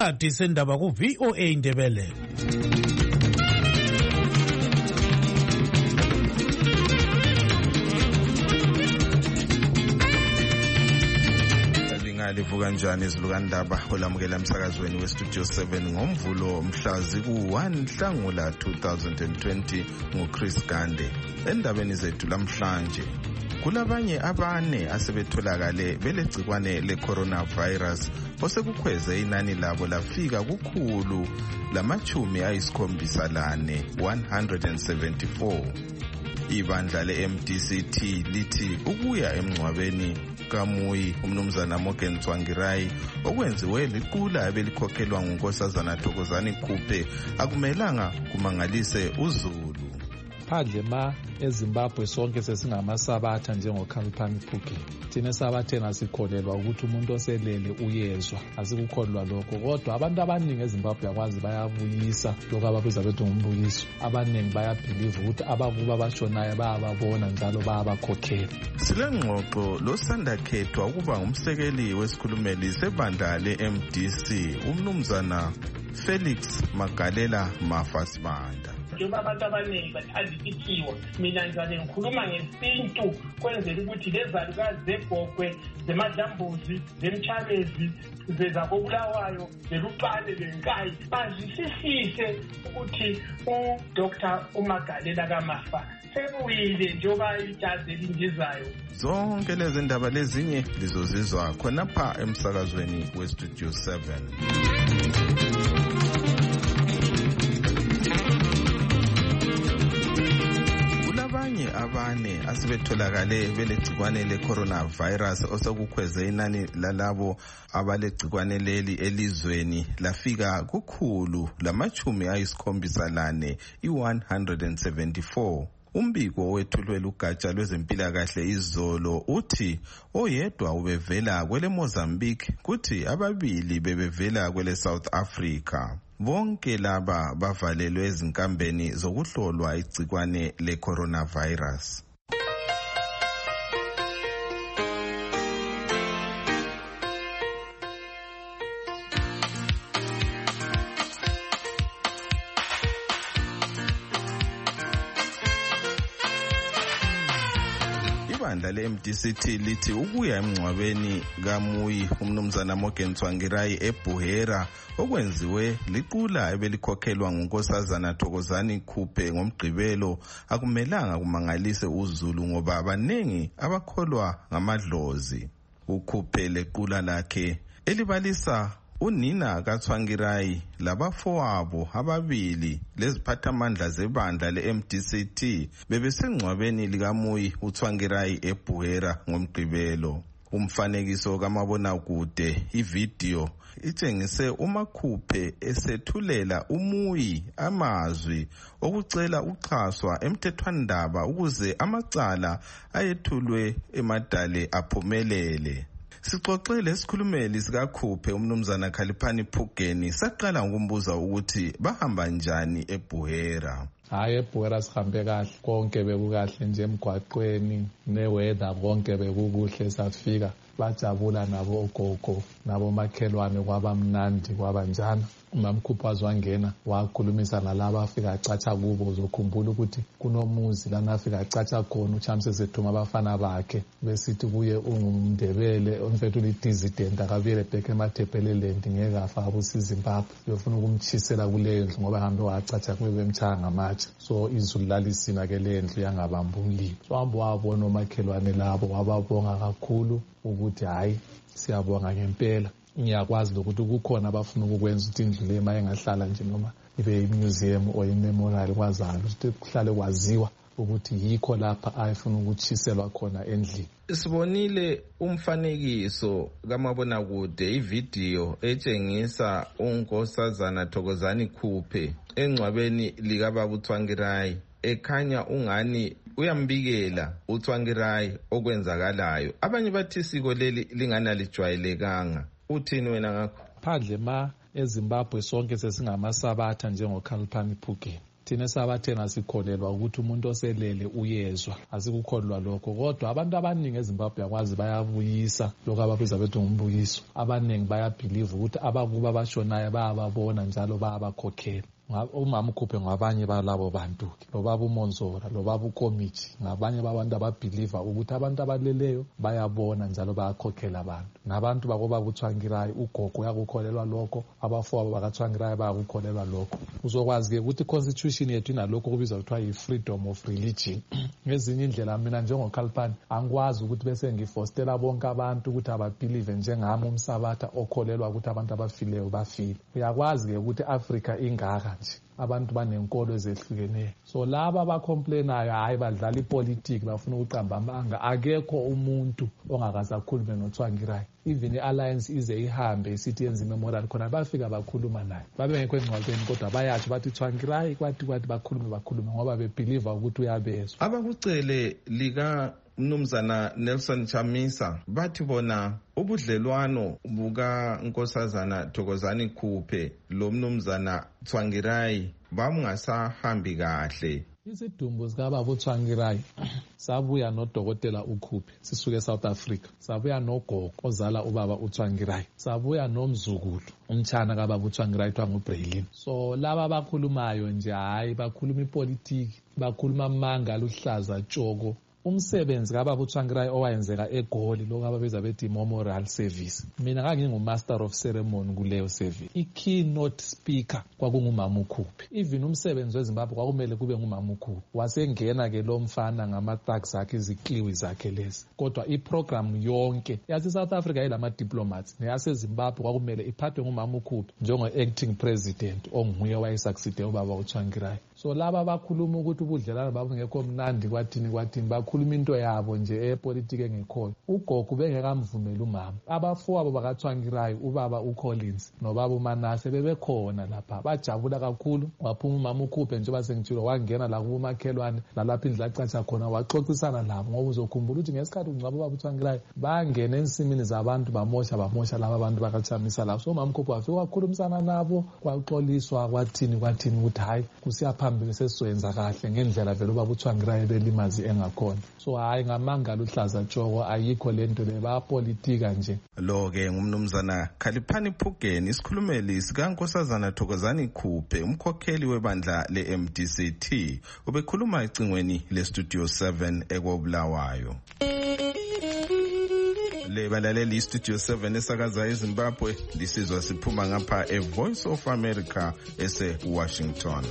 Isikhathi sendaba ku VOA Indebele. Livuka kanjani izilukandaba olamukela emsakazweni westudio 7 ngomvulo mhlazi ku-1 Nhlangula 2020 nguChris Gande. Endabeni zethu lamhlanje kulabanye abane asebetholakale belegcikwane le-coronavirus osekukhweze inani labo lafika kukhulu lama-74 174. Ibandla le-MDCT lithi ukuya emngcwabeni kaMuyi umnumzana Morgan Tsvangirai okwenziwe liqula ebelikhokhelwa ngunkosazana Thokozani Khuphe akumelanga kumangalise uZulu. Phandle ma eZimbabwe sonke sesingamasabatha njengoKhaliphani Phugeni. Thina esabatheni asikholelwa ukuthi umuntu oselele uyezwa, asikukholwa lokho. Kodwa abantu abaningi eZimbabwe yakwazi bayabuyisa lokho ababiza bethi ngumbukiso. Abaningi bayabhiliva ukuthi abakuba abashonayo bayababona njalo bayabakhokhela. Silengxoxo losandakhethwa ukuba ngumsekeli wesikhulumeli sebandla le-MDC umnumzana Felix Magalela Mafasibanda. Njengoba abantu abaningi bathanda ikithiwa, mina njalo ngikhuluma ngesintu kwenzela ukuthi lezalukazi zegogwe, zemadlambuzi, zemchabezi, zezakobulawayo, zeluqane, lenkayi bazisisise ukuthi uDr. uMagalela kaMafa sebuyile njengoba ijazi elindizayo. Zonke lezi ndaba lezinye lizozizwa khonapha emsakazweni westudio 7. Abane asebetholakale belegcikwane le-coronavirus osekukhweze inani lalabo abalegcikwane leli elizweni lafika kukhulu lama-74 174. Umbiko wethulwe lugatsha lwezempilakahle izolo uthi oyedwa ubevela kwele Mozambique kuthi ababili bebevela kwele South Africa. Bonke laba bavalelwe ezinkambeni zokuhlolwa igcikwane le-coronavirus. Ibandla le-MDCT lithi ukuya emngcwabeni kaMuyi umnumzana Morgan Tsvangirai eBuhera okwenziwe liqula ebelikhokhelwa ngunkosazana Thokozani Khuphe ngomgqibelo akumelanga kumangalise uZulu ngoba abanengi abakholwa ngamadlozi. Ukhuphe lequla lakhe elibalisa unina kaTsvangirai labafowabo ababili leziphathamandla zebandla le-MDCT bebesengcwabeni likaMuyi uTsvangirai eBuhera ngomgqibelo. Umfanekiso kamabonakude ivideo itshengise uMakhuphe esethulela uMuyi amazwi okucela uxhaswa emthethwandaba ukuze amacala ayethulwe emadale aphumelele. Sixoxele isikhulumeli sikaKhuphe umnumzana Khaliphani Phugeni saqala ngokumbuza ukuthi bahamba njani eBuhera. Hayi eBuhera sihambe kahle, konke bekukahle nje emgwaqweni neweather konke bekukuhle safika. Bajabula nabo ogogo nabo makhelwane kwabamnandi kwabanjana. Umamkhuphe wazwangena wakhulumisa nalabo afika acatsha kubo uzokhumbula ukuthi kunomuzi lana afika acatsha khona uChamse sethuma abafana bakhe besithi kuye ungumndebele omfethu lidizident akabiyele back emathepeleland ngeke afa abusizimbabwe uyofuna ukumchisela kuleyo ndlu ngoba hambe wacatsha kube bemchaya ngamatshe so izulu lalisina ke le ndlu yangabamba umlilo so hambe wabona omakhelwane labo wababonga kakhulu ukuthi hayi siyabonga ngempela. Ngiyakwazi ukuthi kukhona abafuna ukukwenza ukuthi indlu le mayengahlala nje noma ibe imuseum or imemorial kwazana ukuthi kuhlale kwaziwa ukuthi yikho lapha ayefuna ukutshiselwa khona endlini. Sibonile umfanekiso kamabonakude ivideo etshengisa unkosazana Thokozani Khuphe engcwabeni likababa uTsvangirai ekhanya ungani uyambikela uTsvangirai okwenzakalayo. Abanye bathi isiko leli lingana lijwayelekanga. Uthini wena ngakho? Phandle ma eZimbabwe sonke sesingamasabatha njengoKhaliphani Phugeni. thina sabathenga sikholelwa ukuthi umuntu oselele uyezwa, asikukholwa lokho. Kodwa abantu abaningi eZimbabwe yakwazi bayabuyisa lokho ababiza bethi ngumbuyiso. Abaningi bayabhiliva ukuthi abakuba abashonayo bayababona njalo bayabakhokhela. Umama ukhuphe ngabanye balabo bantu, lo baba uMonzora, lo baba uKomithi, ngabanye babantu ababhiliva ukuthi abantu abaleleyo bayabona njalo bayakhokhela abantu. Nabantu bakobaba uThwangirayi, ugogo yakukholelwa lokho, abafowabo bakaThwangirayi bayakukholelwa lokho. Uzokwazi ke ukuthi constitution yethu inalokho kubizwa kuthiwa yi-freedom of religion. Ngezinye indlela mina njengoKhalipani angikwazi ukuthi bese ngifostela bonke abantu ukuthi ababhilive njengami uMsabatha okholelwa ukuthi abantu abafileyo bafile. Uyakwazi ke ukuthi Africa ingaka abantu banenkolo ezehlukeneyo. So laba abacomplainayo hayi badlala ipolitiki bafuna ukuqamba amanga, akekho umuntu ongakasakhulume noThwangirayi. Even i-alliance ize ihambe isithi yenza memorial khona bafika bakhuluma naye, babengekho engxoxweni kodwa bayathi bathi Thwangirayi kwathi bakhulume ngoba bebhiliva ukuthi uyabezwa. Abakucele lika Mnumzana Nelson Chamisa bathi bona ubudlelwano buka Nkosazana Thokozani Khuphe lo Mnumzana Thwangirayi bamngasahambi kahle. Isidumbu sikababa uThwangirayi sabuya noDokotela uKhuphe sisuke South Africa, sabuya nogogo ozala ubaba uThwangirayi, sabuya nomzukulu umtshana kababa uThwangirayi kuthiwa nguBraylin. So laba abakhulumayo nje hayi bakhuluma ipolitiki, bakhuluma amanga aluhlaza tshoko. Umsebenzi kababa uThwangirayi owayenzeka eGoli lokho ababiza bethi memorial service, mina ngangingu-master of ceremony kuleyo service. I-keynote speaker kwakungumama uKhuphe. Even umsebenzi weZimbabwe kwakumele kube ngumama uKhuphe. Wasengena-ke lo mfana ngama-thugs akhe, izikliwi zakhe lezi. Kodwa iprogram yonke yase-South Africa yilama-diplomats neyaseZimbabwe kwakumele iphathwe ngumama uKhuphe njengo-acting president onguye owayesuccede ubaba uThwangirayi. So laba bakhuluma ukuthi ubudlelwano babo ngekho mnandi kwathini bakhuluma into yabo nje epolitiki engekhoyo. Ugogo bengekamvumela umama. Abafowabo bakaThwangirayi, ubaba uCollins nobaba uManase bebekhona lapha, bajabula kakhulu. Waphuma umama uKhuphe njengoba sengitshilo wangena la kumakhelwane lalapha indlu acatsha khona waxoxisana labo, ngoba uzokhumbula ukuthi ngesikhathi ungcwaba ubaba uThwangirayi bangena ensimini zabantu bamosha laba abantu bakaChamisa lapho. So umama uKhuphe wafika wakhulumisana nabo, kwaxoliswa kwathini ukuthi hayi kusiyaphambili sesizoyenza kahle ngendlela vele ubaba uThwangirayi belimazi engakhona. So hayi ngamanga luhlaza tshoko, ayikho lento le, bapolitika nje. Lo-ke ngumnumzana Khaliphani Phugeni, isikhulumeli sikaNkosazana Thokozani Khuphe, umkhokheli webandla le-MDCT, ubekhuluma ecingweni le-Studio 7 eKobulawayo. Lebalaleli iStudio 7 esakaza eZimbabwe lisizwa siphuma ngapha eVoice of America ese-Washington.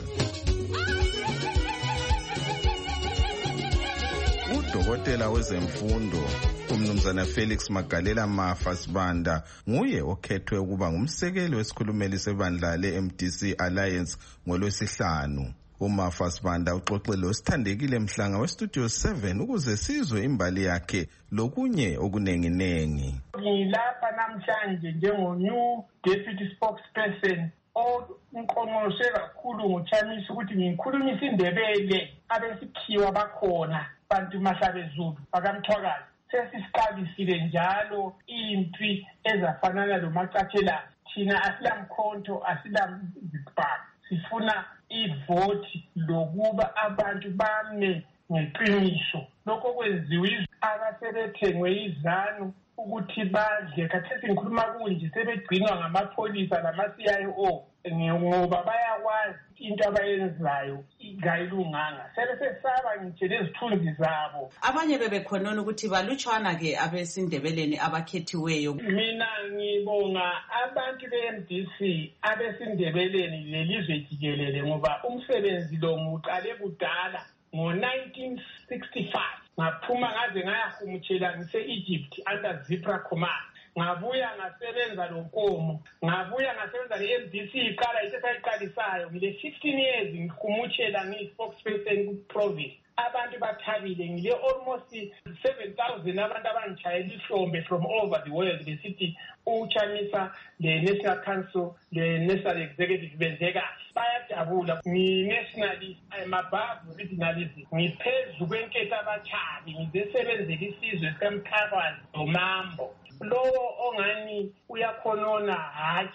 Udokotela wezemfundo uMnumzana Felix Magalela Mafa Sibanda nguye okhethwe ukuba ngumsekeli wesikhulumeli sebandla le-MDC Alliance ngolwesihlanu. uMafa Sibanda uxoxele osithandekile mhlanga weStudio 7 ukuze sizwe imbali yakhe lokunye okunenginengi. Ngilapha namhlanje njengo-new deputy spokesperson onqongqoshe kakhulu nguChamisa ukuthi ngikhulumise indebele abesikhiwa bakhona bantu mahlabezulu bakamthwakazi. Sesiqalisile njalo impi ezafanana loMacathelana. Thina asilamkhonto asilamzibhalo, sifuna ivoti lokuba abantu bame ngeqiniso. Lokho kwenziwe abasebethengwe izanu ukuthi badle. Khathesi ngikhuluma kunje sebegcinwa ngamapholisa nama-CIO ngoba bayakwazi into abayenzayo ingayilunganga. Sebesesaba ngitshe lezithunzi zabo. Abanye bebekhonona ukuthi balutshwana-ke abesindebeleni abakhethiweyo. Mina ngibonga abantu be-MDC abesindebeleni lelizwe jikelele ngoba umsebenzi lo ngiqale kudala ngo-1965. Ngaphuma ngaze ngayahumutshela ngise-Egypt under Zipra Command. Ngabuya ngasebenza loNkomo, ngabuya ngasebenza le-MDC iqala into esayiqalisayo. Ngile 15 years ngihumutshela ngiyi-spokesperson ku-province. Abantu bathabile, ngile almost 7,000 abantu abangitshayela ihlombe from over the world besithi uChamisa le-National Council le-National Executive benze kahle. Bayajabula. Ngi-nationalist, I'm above regionalism. Ngiphezu kwenketho abatshabi, ngizesebenzela isizwe sikamthakazi noMambo. Lowo ongani uyakhonona hatshi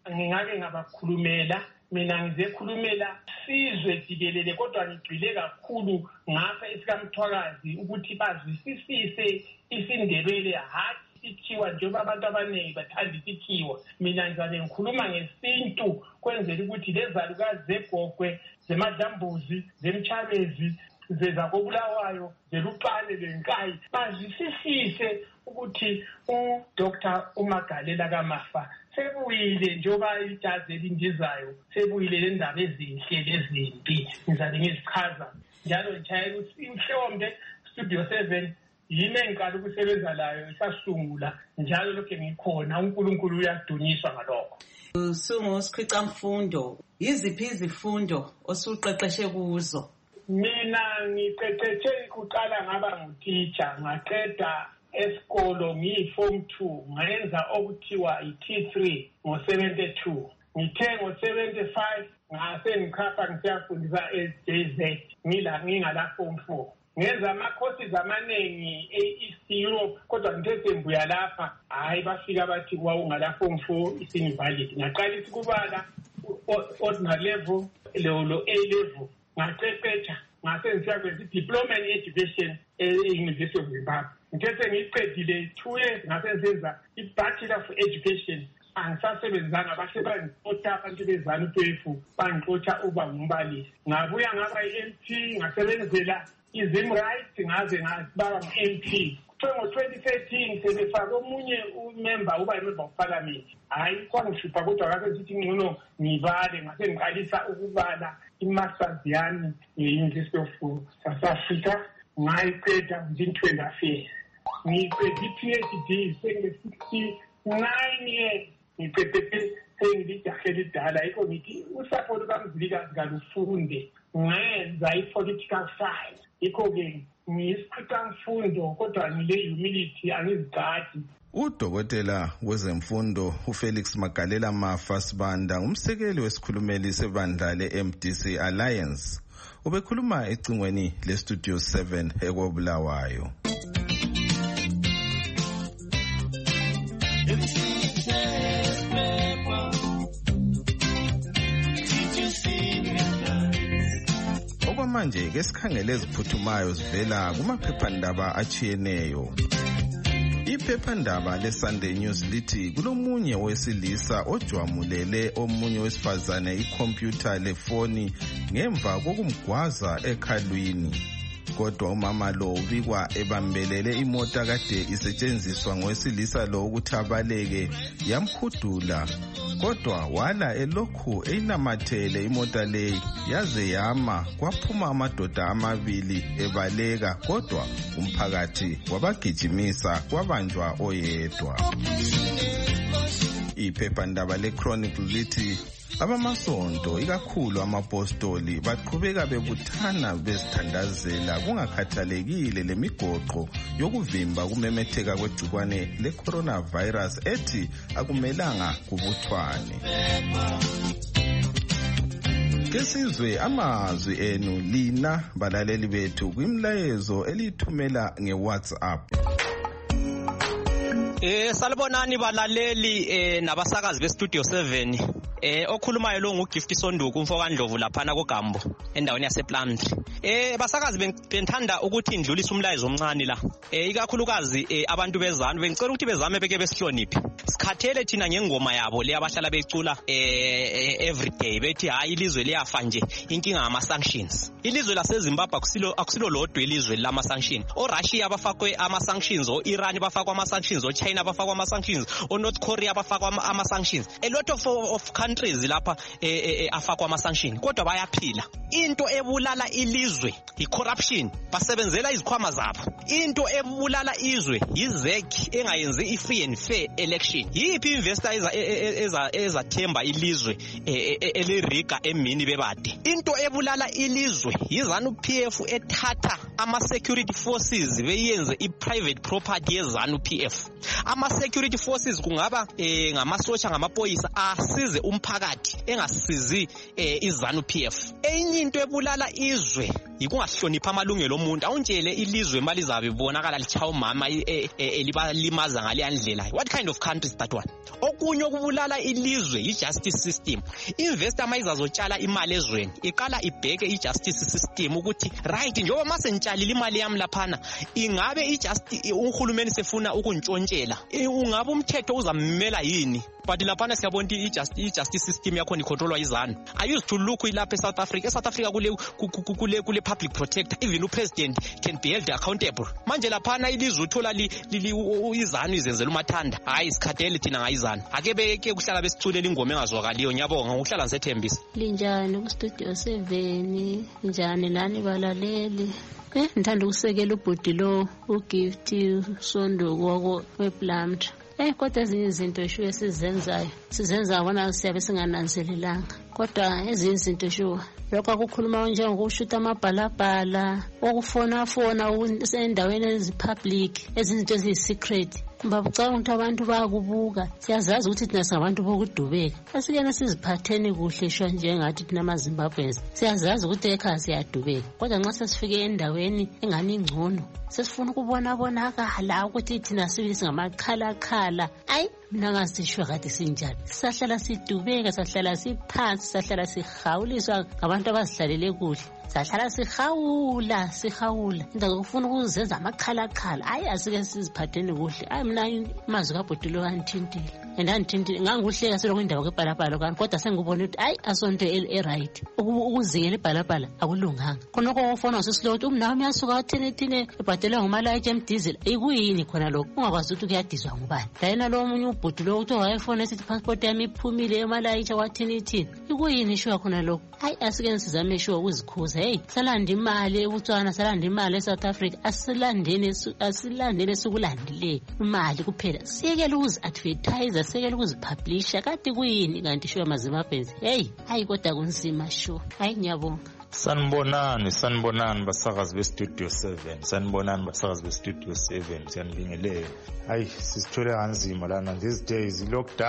ngingake ngabakhulumela mina ngizekhulumela sizwe jikelele kodwa ngigcile kakhulu ngapha esikamthwakazi ukuthi bazwisisise isiNdebele hathi isikhiwa njengoba abantu abaningi bathanda isikhiwa. Mina ngizabe ngikhuluma ngesintu kwenzela ukuthi lezalukazi zegogwe zemadlambuzi zemchabezi zezakobulawayo zeluqane lenkayi bazwisisise ukuthi uDr. uMagalela kaMafa sebuyile njengoba ijazi elindizayo sebuyile le ndaba ezinhle lezimpi. Ngizabe ngizichaza njalo njalo mhlawumbe Studio 7 yini engiqala ukusebenza layo isasungula njalo lokho ngikhona uNkulunkulu uyadunyiswa ngalokho. Usungusikhwicamfundo, yiziphi izifundo osuqeqeshe kuzo? Mina ngiqeqeshe kuqala ngaba ngutitsha ngaqeda esikolo ngiyi-form 2 ngayenza okuthiwa i-T3 ngo-72. Ngithe ngo-75 ngase ngikhapha ngisiyafundisa e-JZ ngingala form 4. Ngenza ama-courses amaningi e-East Europe kodwa ngithe sembuya lapha hayi bafika bathi wawungala form 4 isinvalid. Ngaqala isikubala ordinary level lo A level ngaqeqesha ngase ngisiyakwenza i-diploma in education e-University of Zimbabwe. Ngithe ngiqedile 2 years ngase ngisenza i-bachelor of education. Angisasebenzanga bahle bangixotsha abantu bezanu-12 bangixotsha uba ngumbalisi. Ngabuya ngaba i-MP ngasebenzela izimrights ngaze ngababa ngu-MP. Ngo-2013 sebefake omunye umember uba imember of parliament. Hayi kwangihlupha kodwa kase ngithi ngcono ngibale ngase ngiqalisa ukubala i-masters yami nge-University of South Africa ngayiqeda within 12 years. Ngiqede i-PhD senge-69 years. Ngiqede sengijahe lidala yikho ngithi usapho lukaMzilikazi kalufunde ngenza i-political science. Yikho-ke ngiyisikhwicamfundo kodwa ngile-humility angizigadi. Udokotela wezemfundo uFelix Magalela Mafa Sibanda ngumsekeli wesikhulumeli sebandla le-MDC Alliance. Ubekhuluma ecingweni le-Studio 7 ekobulawayo. Okwamanje ke sikhangele eziphuthumayo zivela kumaphephandaba achiyeneyo. Iphephandaba leSunday News lithi kulomunye wesilisa ojwamulele omunye wesifazane ikhompyutha lefoni ngemva kokumgwaza ekhalwini. Kodwa umama lo ubikwa ebambelele imota kade isetshenziswa ngowesilisa lo ukuthi abaleke yamhudula. Kodwa wala elokhu eyinamathele imota leyi yaze yama kwaphuma amadoda amabili ebaleka kodwa umphakathi wabagijimisa kwabanjwa oyedwa. Iphephandaba leChronicle lithi abamasonto ikakhulu amapostoli baqhubeka bebuthana bezithandazela kungakhathalekile lemigoqo yokuvimba kumemetheka kwegcikwane le-coronavirus ethi akumelanga kubuthwane. Kesizwe amazwi enu lina balaleli bethu kwimlayezo elithumela ngeWhatsApp. Salibonani balaleli nabasakazi beStudio 7. Okhulumayo lo nguGift Sonduku umfokandlovu laphana koGambo endaweni yasePlumtree. Basakazi bengithanda ukuthi indlulise umlayezo omncane la. Ikakhulukazi abantu bezanu bengicela ukuthi bezame beke besihloniphi. Sikhathele thina ngengoma yabo le abahlala becula everyday bethi hayi ilizwe liyafa nje inkinga ngama sanctions. Ilizwe laseZimbabwe akusilo lodwa ilizwe lama sanctions. ORussia bafakwe ama sanctions, oIran bafakwa ama sanctions, oChina bafakwa ama sanctions, oNorth Korea bafakwa ama sanctions. A lot of countries lapha afakwa ama sanctions kodwa bayaphila. Into ebulala ilizwe icorruption, basebenzela izikhwama zabo. Into ebulala izwe yizek engayenzi i-free and fair election. Yiphi investor ezathemba ilizwe eliriga emini bebade. Into ebulala ilizwe yiZANU-PF ethatha ama security forces beyenze i-private property yeZANU-PF. Ama security forces kungaba ngamasotsha ngamapolisa asize umphakathi engasizi iZANU-PF. Enye into ebulala izwe yikungahlonipha amalungelo omuntu. Awuntshele ilizwe malizabe bonakala lichaya umama elibalimaza ngale ndlela. What kind of country is that one? Okunye okubulala ilizwe i-justice system. Investor mayizazotshala imali ezweni iqala ibheke i-justice system ukuthi right njengoba mase ngitshalile imali yami laphana ingabe uhulumeni sefuna ukuntshontshela ungabe umthetho uzammela yini? But laphana siyabona i-justice system yakhona icontrolwa izanu. I used to look lapha eSouth Africa. eSouth Africa kule public protector, even upresident can be held accountable. Manje laphana ilizwe uthola izanu izenzela umathanda. Hayi isikhathele thina ngayizanu. Ake beke kuhlala besiculela ingoma engazwakaliyo. Ngiyabonga ngokuhlala ngisethembisa. Linjani ku Studio 7? Njani nani balaleli? Ngithanda ukusekela ubhudi lo uGift Sonduko wePlumtree. Kodwa ezinye izinto eshuwe sizenza bona siyabe singananzelelanga. Kodwa ezinye izinto eshuwe lokho akukhuluma njengokushuta amabhalabhala, okufona endaweni ezipublic, ezinto eziyisecret. Babucabanga ukuthi abantu bayakubuka. Siyazazi ukuthi thina singabantu bokudubeka. Asikene siziphatheni kuhle shwa njengathi thina amaZimbabweans. Siyazazi ukuthi ekhaya siyadubeka. Kodwa nxa sesifike endaweni engani ingcono, sesifuna ukubonakala ukuthi thina singamakhala. Ayi mina ngasishwa kade sinjani. Sisahlala sidubeka, sahlala siphansi, sahlala sihawuliswa ngabantu abazihlalele kuhle. Sahlala sihawula. Indawo ukufuna ukuzenza amakhala. Ayi asike siziphatheni kuhle. Ayi mina amazwi kaBhotilo kanthintile. Andithintile nganguhleka selokho indaba kebhalabhala kanti kodwa sengibona ukuthi ayi asonto right. Ukuzingela ibhalabhala akulunganga. Khonoko ofona usisilotho umnami yasuka thine ebhadelwa ngomalayithi emdizela. Ikuyini khona lokho? Ungakwazi ukuthi kuyadizwa ngubani. Dayena lo omunye uBhotilo ukuthi wayefona esithi passport yami iphumile emalayithi wathini. Ikuyini shuwa khona lokho? Ayi asike sizame shuwa ukuzikhuza. Hey salanda imali eBotswana, salanda imali eSouth Africa. Asilandene sokulandile imali kuphela. Siyekela ukuzi-advertise, siyekela ukuzipublisha. Kade kuyini kanti shuwa amaZimbabweans? Hey hayi kodwa kunzima shuwa. Hayi ngiyabonga. Sanibonani basakazi beStudio 7. Sanibonani basakazi beStudio 7. Siyanibingelela. Hayi sisithole kanzima lana these days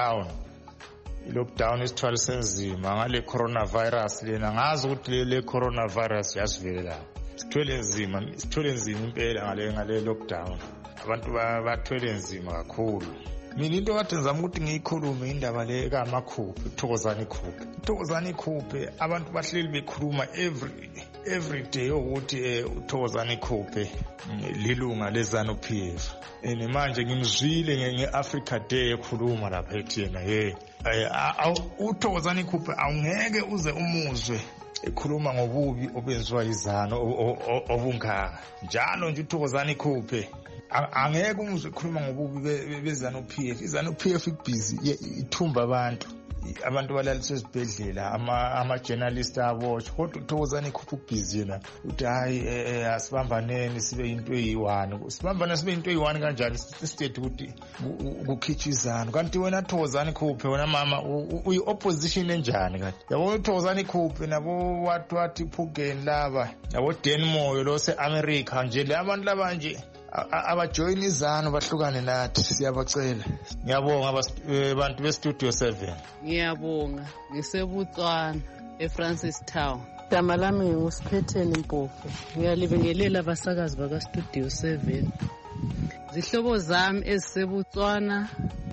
i-lockdown isithwala senzima ngale coronavirus lena. Ngazi ukuthi le coronavirus yasivelela. Sithwele nzima impela ngale lockdown. Abantu bathwele nzima kakhulu. Mina into kade ngizama ukuthi ngiyikhulume indaba le kaMakhuphe, Thokozani Khuphe. Abantu bahleli bekhuluma every day ukuthi uThokozani Khuphe lilunga leZANU-PF. Manje ngimzwile nge-Africa Day ekhuluma lapha ethi yena uThokozani Khuphe awungeke uze umuzwe ekhuluma ngobubi obenziwa yizanu obungaka. Njalo nje uThokozani Khuphe angeke umuzwe ekhuluma ngobubi beZANU-PF. iZANU-PF ibhizi ithumba abantu balaliswe esibhedlela, ama-journalist aboshwa. Kodwa uThokozani Khuphe ubhizi yena uthi hayi asibambaneni sibe into eyi-1. Sibambane sibe into eyi-1 kanjani state ukuthi kukhitshwa izanu? Kanti wena Thokozani Khuphe wena mama uyi-opposition enjani kanti? Yabona uThokozani Khuphe nabo wathi Phugeni laba nabo Dan Moyo lo se-America nje le abantu laba nje abajoyina izanu bahlukane nathi. Siyabacela. Ngiyabonga abantu beStudio 7. Ngiyabonga. NgiseBotswana eFrancis Town. Igama lami nguSiphetheni Mpofu. Ngiyalibingelela abasakazi bakaStudio 7. Zihlobo zami eziseBotswana,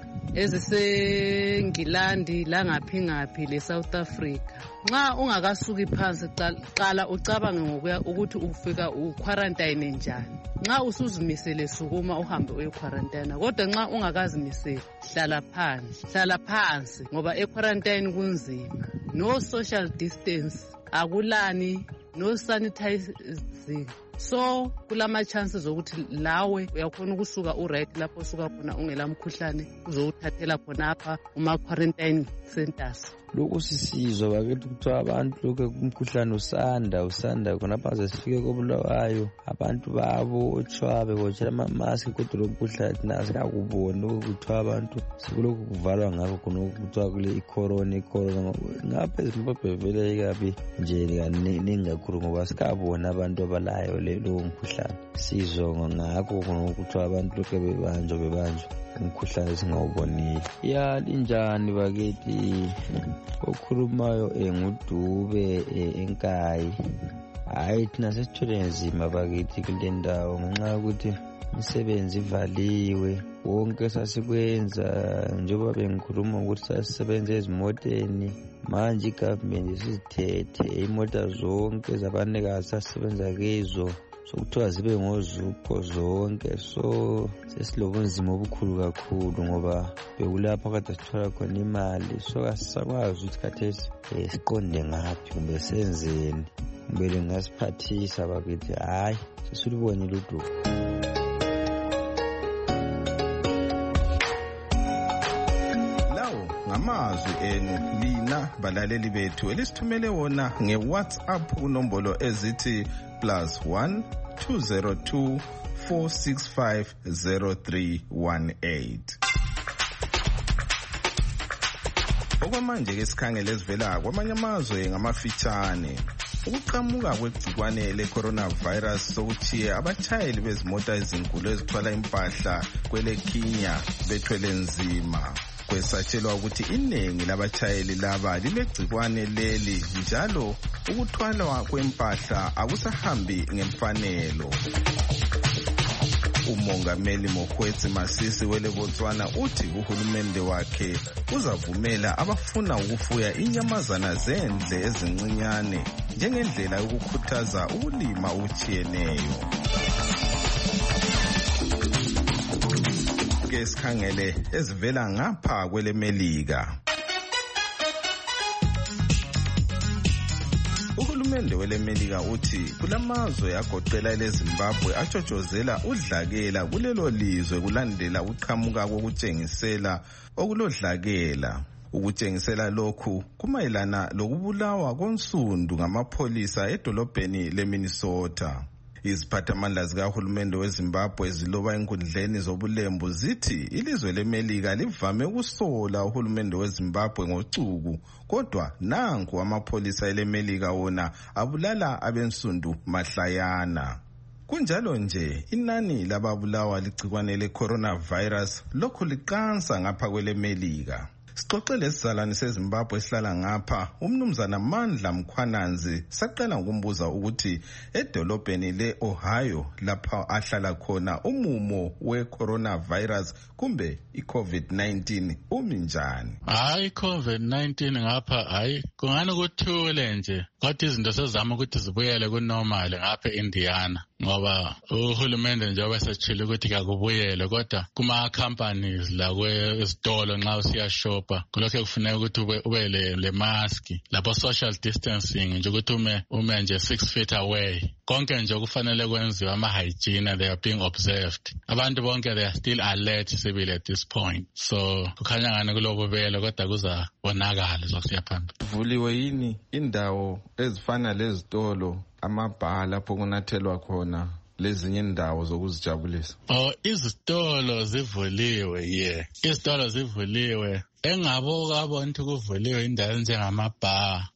eziseNgilandi langaphi leSouth Africa. Nxa ungakasuki phansi qala ucabange ngokuya ukuthi ufika uquarantine njani. Nxa usuzimisele sukuma uhambe uyequarantine. Kodwa nxa ungakazimiseli hlala phansi ngoba equarantine kunzima. No social distance, akulani, no sanitizing. So kulama chances ukuthi lawe uyakhona ukusuka right lapho usuka khona ungela mkhuhlane uzowuthathela khona apha uma quarantine centers. Lokho sisizwa bakithi kuthiwa abantu lokho umkhuhlane usanda khona baze sifike kobulawayo abantu babo otshwabe botshela amamaski kodwa lo mkhuhlane nasi akuboni ukuthiwa abantu sikulokhu kuvalwa ngakho khona ukuthiwa kule icorona ngapha eZimbabwe vele kabi nje kaningi kakhulu ngoba sikabona abantu abalayo lo mkhuhlane. Sizwa ngakho khona ukuthiwa abantu lokho bebanjwa umkhuhlane singawubonile. Linjani bakithi? Okhulumayo nguDube eNkayi. hayi thina sesithole nzima bakithi kule ndawo ngenxa yokuthi imisebenzi ivaliwe. Wonke sasikwenza njengoba bengikhuluma ukuthi sasisebenza ezimoteni, manje igovernment isizithethe imota zonke zabanikazi sasisebenza kizo sokuthiwa zibe ngozuko zonke. So sesilobunzima obukhulu kakhulu ngoba bekulapho kade sithola khona imali, so asisakwazi ukuthi khathesi siqonde ngaphi kumbe senzeni, kumbe lingasiphathisa bakithi. Hayi sesilubonile udubo. Amazwi enu lina balaleli bethu elisithumele wona ngeWhatsApp kunombolo ezithi +1 202 465 0318. Okwamanje ke sikhangele ezivela kwamanye amazwe ngamafitshane. Ukuqhamuka kwegcikwane le-coronavirus sokuthiye abatshayeli bezimota ezinkulu ezithwala impahla kwele Kenya bethwele nzima. Kwesatshelwa ukuthi iningi labatshayeli laba lilegcikwane leli njalo ukuthwalwa kwempahla akusahambi ngemfanelo. Umongameli Mokgweetsi Masisi wele Botswana uthi uhulumende wakhe uzavumela abafuna ukufuya inyamazana zendle ezincinyane njengendlela yokukhuthaza ukulima okutshiyeneyo. Sikhangele ezivela ngapha kwele Melika. Uhulumende wele Melika uthi kulamazwe agoqela eleZimbabwe atshotshozela udlakela kulelo lizwe kulandela ukuqhamuka kokutshengisela okulodlakela. Ukutshengisela lokhu kumayelana lokubulawa konsundu ngamapholisa edolobheni leMinnesota. Iziphathamandla zikahulumende weZimbabwe ziloba enkundleni zobulembu zithi ilizwe leMelika livame ukusola uhulumende weZimbabwe ngocuku, kodwa nanku amapholisa eleMelika wona abulala abensundu mahlayana. Kunjalo nje inani lababulawa ligcikwane le-coronavirus lokhu liqansa ngapha kwele Melika. Sixoxele isizalwane seZimbabwe esihlala ngapha umnumzana Mandla Mkhwananzi saqala ukumbuza ukuthi edolobheni le-Ohio lapha ahlala khona umumo we-coronavirus kumbe i-COVID-19 umi njani. Hayi COVID-19 ngapha hayi kungani kuthule nje kodwa izinto sezama ukuthi zibuyele kunormal ngapha eIndiana ngoba uhulumende nje wesechile ukuthi kakubuyele kodwa kuma companies la kwezitolo nxa usiya shopa kulokho kufuneka ukuthi ube le mask lapho social distancing nje ukuthi ume nje 6 feet away konke nje kufanele kwenziwe ama hygiene they are being observed. Abantu bonke they are still alert sibili at this point, so kukhanya ngani kulobubele kodwa kuzabonakala sokusiya phambili. Vuliwe yini indawo ezifana lezitolo amabhala lapho kunathelwa khona lezinye indawo zokuzijabulisa? Izitolo zivuliwe izitolo zivuliwe engaboka abantu kuvuliwe indawo njengamabha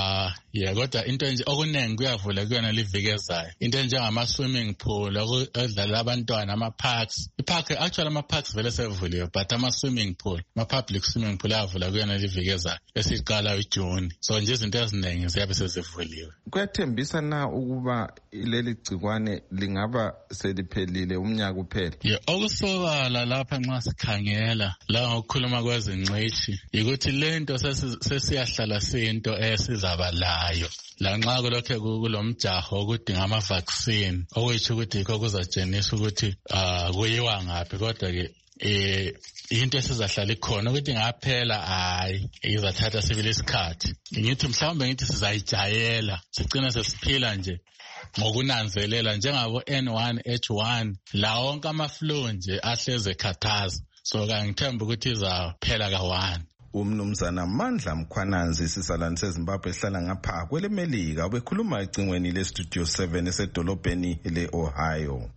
kodwa into nje okuningi kuyavula kuyona livikezayo into njengama swimming pool okudlala abantwana ama-parks actually ama-parks vele sevuliwe but ama-swimming pool ama-public swimming pool avula kuyona livikezayo esiqala uJune, so nje izinto eziningi ziyabe sezivuliwe. Kuyathembisa na ukuba leli gcikwane lingaba seliphelile umnyaka uphela? Okusobala lapha nxa sikhangela la ngokukhuluma kwezingcitshi ukuthi lento sesiyahlala siyinto esizabalayo lanxa kulokho kulomjaho ukudinga ama-vaccine okuyitsho ukuthi yikho kuzatshenisa ukuthi kuyiwa ngaphi, kodwa ke into esizahlala ikhona ukuthi ngaphela hayi izathatha sibili isikhathi. Ngithi mhlawumbe ngithi sizayijayela sigcina sesiphila nje ngokunanzelela njengabo N1 H1 la wonke ama-flu nje ahleze khathaza, so kangithemba ukuthi izaphela ka1. Umnumzana Mandla Mkhwananzi sisalani seZimbabwe ehlala ngapha kwele Melika ubekhuluma ecingweni leStudio 7 esedolobheni le-Ohio.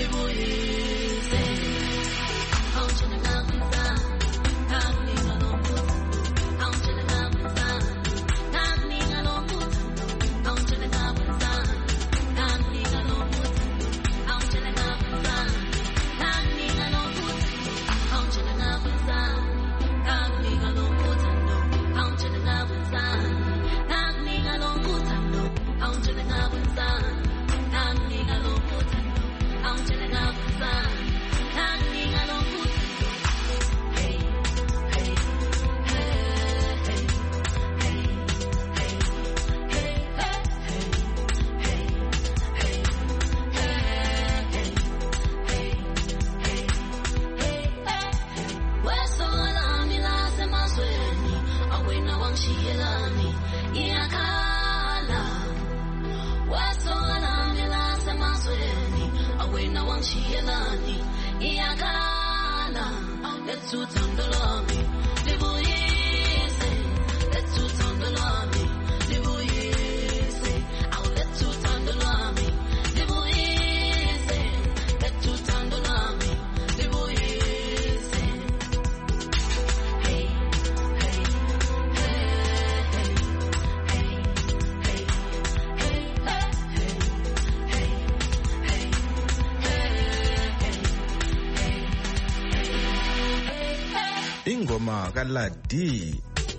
ingoma kaLadi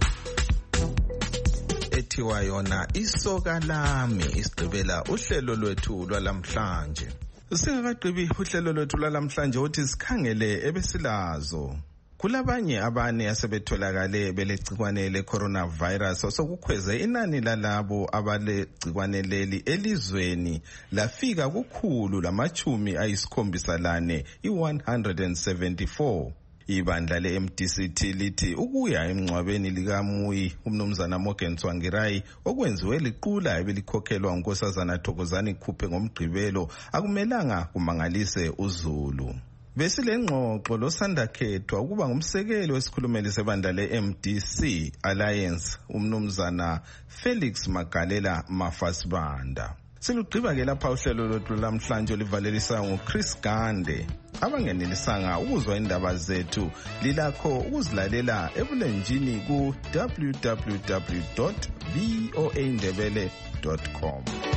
ethiwa yona isoka lami isigqibela uhlelo lwethu lwalamhlanje. Singakagqibi uhlelo lwethu lwalamhlanje uthi sikhangele ebesilazo. Kulabanye abane asebetholakale belegcikwane le-coronavirus osokukhweze inani lalabo abalegcikwane leli elizweni lafika kukhulu lama-74 i-174. Ibandla le-MDC lithi ukuya emngcwabeni likaMuyi umnumzana Morgan Tsvangirai okwenziwe liqula ebelikhokhelwa uNkosazana Thokozani Khuphe ngomgqibelo akumelanga kumangalise uZulu. Besilengxoxo losandakhethwa ukuba ngumsekeli wesikhulumeli sebandla le-MDC Alliance umnumzana Felix Magalela Mafasibanda. Silugqiba-ke lapha uhlelo lwethu lamhlanje olivalelisa nguChris Gande. Abangenelisanga ukuzwa indaba zethu lilakho ukuzilalela ebulenjini ku www.voaindebele.com.